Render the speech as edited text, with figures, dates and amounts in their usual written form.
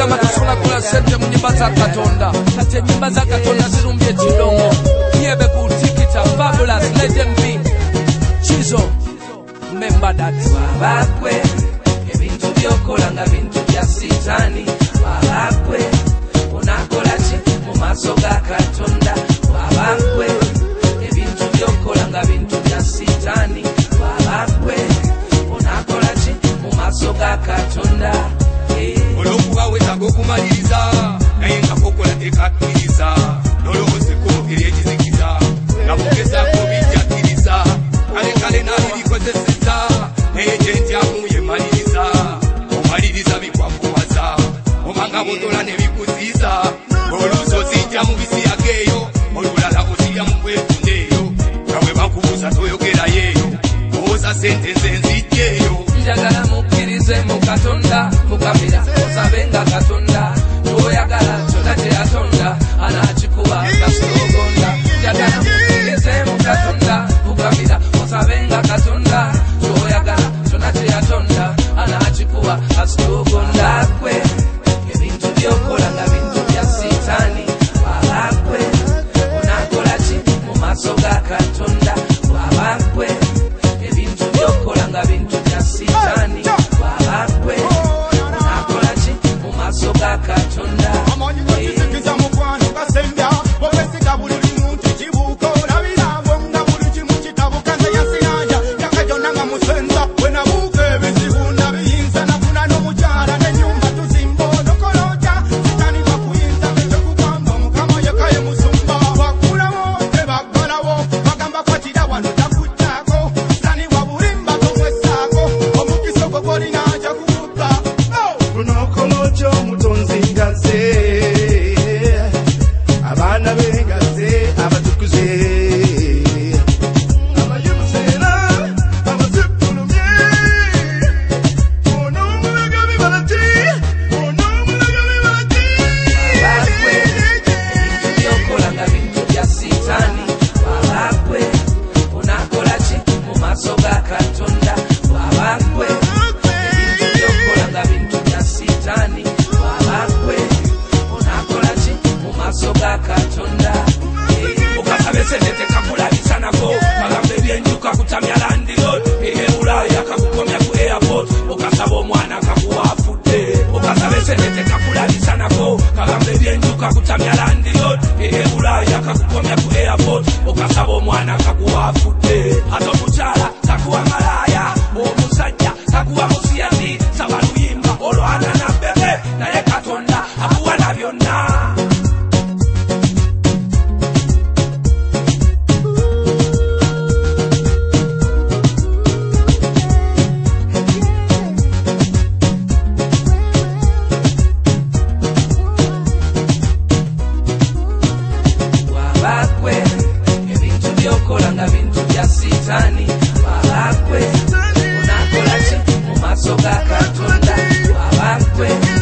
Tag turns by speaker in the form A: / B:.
A: bagamba tusobola kula sente mu nyimba za Katonda kati ennyimba za Katonda zirumbye ekidongo yebe ku tikita fabulous legend B Chizo remember that
B: wabakwe ebintu byokola nga bintu bya sitani wabakwe onakola ki mu maaso ga Katonda wabakwe ebintu byokola nga bintu bya sitani wabakwe onakola ki mu maaso ga Katonda
C: olwokuba wetaaga okumaliriza naye nga kokola tekakiriza nolowozeko eryekizikiza nga bogezaako bijjakiriza kale nabirikozeseza naye gyentyamu yemaliriza omaliriza bikwakuwaza omanga botola ne bikuziiza oluusi ozijja mu bisiyageeyo olulala ozirya mu kwefundeeyo nga bwe bakubuuza toyogerayeeyo owoza sente nze nzijjeeyo
B: njagala mukkirize mu Katonda mukamira osabenga Katonda twoyagala kyonna kye yatonda anakikuba kasologonda njagala mukkirize mu Katonda mukamira osabenga Katonda twoyagala kyonna kye yatonda anakikuba kasologonda kwe ebintu byokola nga bintu bya sitani wabakwe onakola ki mu maaso ga Katonda wabakwe ebintu byokola nga bintu bya sitani wabakwe onakola ki mu maaso ga Katonda wabakwe